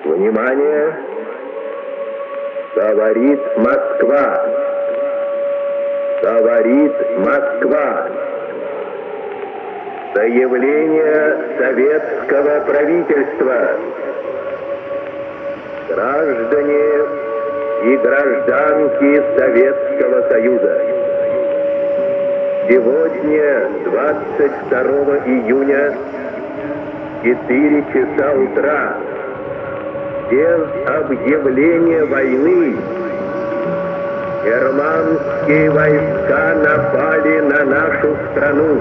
Внимание! Говорит Москва! Говорит Москва! Заявление советского правительства. Граждане и гражданки Советского Союза. Сегодня, 22 июня, 4 часа утра, без объявления войны, германские войска напали на нашу страну,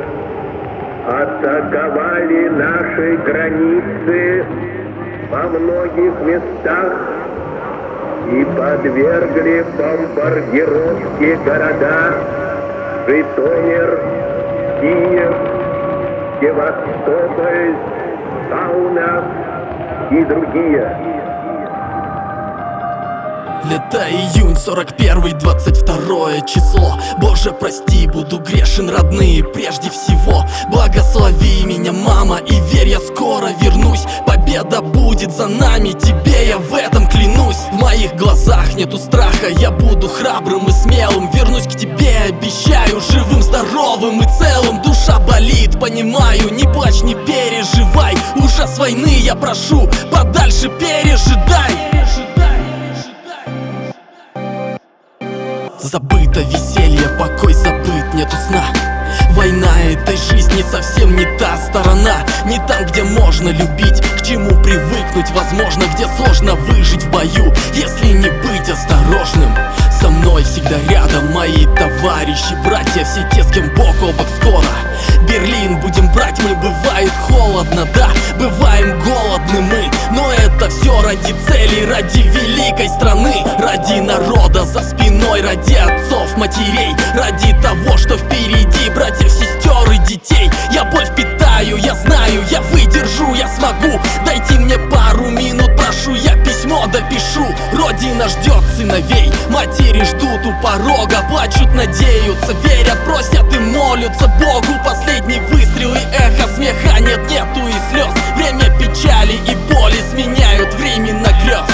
атаковали наши границы во многих местах и подвергли бомбардировке города Житомир, Киев, Севастополь, Каунас и другие. Лето июнь, 41, 22 число. Боже, прости, буду грешен, родные, прежде всего. Благослови меня, мама, и верь, я скоро вернусь. Победа будет за нами, тебе я в этом клянусь. В моих глазах нету страха, я буду храбрым и смелым. Вернусь к тебе, обещаю, живым, здоровым и целым. Душа болит, понимаю, не плачь, не переживай. Ужас войны я прошу, подальше пережидай. Забыто веселье, покой забыт, нету сна. Война этой жизни совсем не та сторона. Не там, где можно любить, к чему привыкнуть возможно, где сложно выжить в бою, если не быть осторожным. Со мной всегда рядом мои товарищи, братья, все те, с кем бок о бок скоро. Берлин будем брать мы, бывает холодно, да, бываем голодны мы, но это все ради цели, ради великой страны, ради народа за спиной, ради отцов, матерей, ради того, что впереди, братьев, сестер и детей. Я боль впитаю, я знаю, я выдержу, я смогу. Дайте мне пару минут, прошу, я письмо допишу. Родина ждет сыновей, матери ждут у порога, плачут, надеются, верят, просят и молятся Богу. Последний выстрел и эхо смеха, нету и слез. Время печали и боли сменяют временно грез.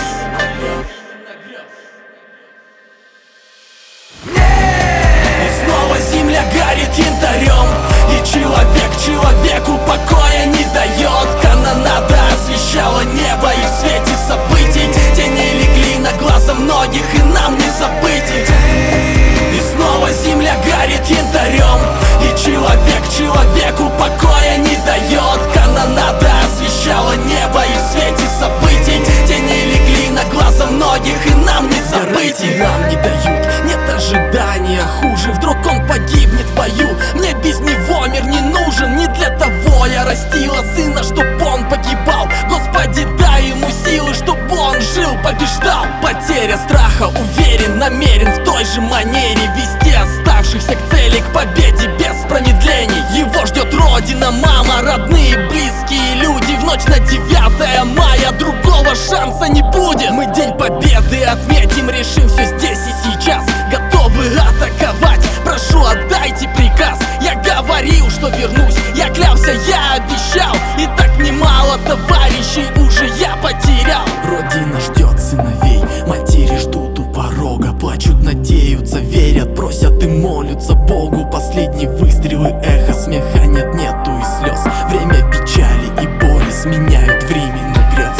И снова земля горит янтарем, и человек человеку покоя не дает. Канонада освещала небо, и в свете событий тени легли на глаза многих, и нам не забыть их. И снова земля горит янтарем, и человек человеку покоя не дает. Канонада освещала небо, и в свете событий тени легли на глаза многих, и нам не забыть их. Нам не дают, нет ожидания хуже, вдруг он погибнет в бою. Мне без него мир не нужен, не для того я растила сына, чтоб он погибал. Господи, дай ему силы, чтоб он жил, побеждал. Потеря страха, уверен, намерен в той же манере вести оставшихся к цели, к победе без промедлений. Его ждет родина, мама, родные, близкие люди. В ночь на 9 мая другого шанса не будет. Мы день победы отметим, решим все здесь и сейчас. Готовы атаковать, прошу, отдайте приказ. Я говорил, что вернусь, я клялся, я обещал. И так немало товарищей уже я потерял. Родина ждет сыновей, матери ждут у порога, плачут, надеются, верят, просят и молятся Богу. Последний выстрел и эхо смеха, нету и слез. Время печали и боли сменяют временно грез.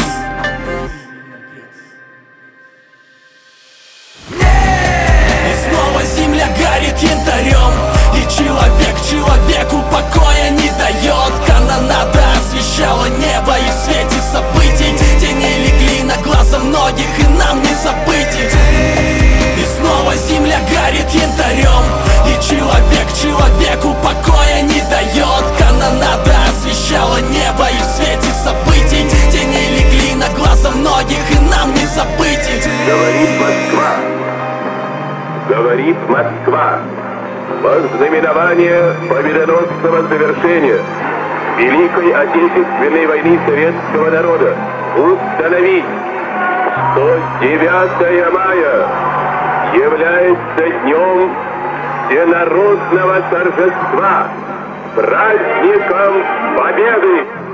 И снова земля горит янтарем, и человек человеку покоя не дает. Канонада освещала небо, и в свете событий тени легли на глаза многих, и нам не забыть их. И снова земля горит янтарем, и человек человеку покоя не дает. Канонада освещала небо, и в свете событий тени легли на глаза многих, и нам не забыть их. Говорит Москва. Говорит Москва. Во знаменование победоносного завершения Великой Отечественной войны советского народа установить, что 9 мая является днем всенародного торжества, праздником Победы!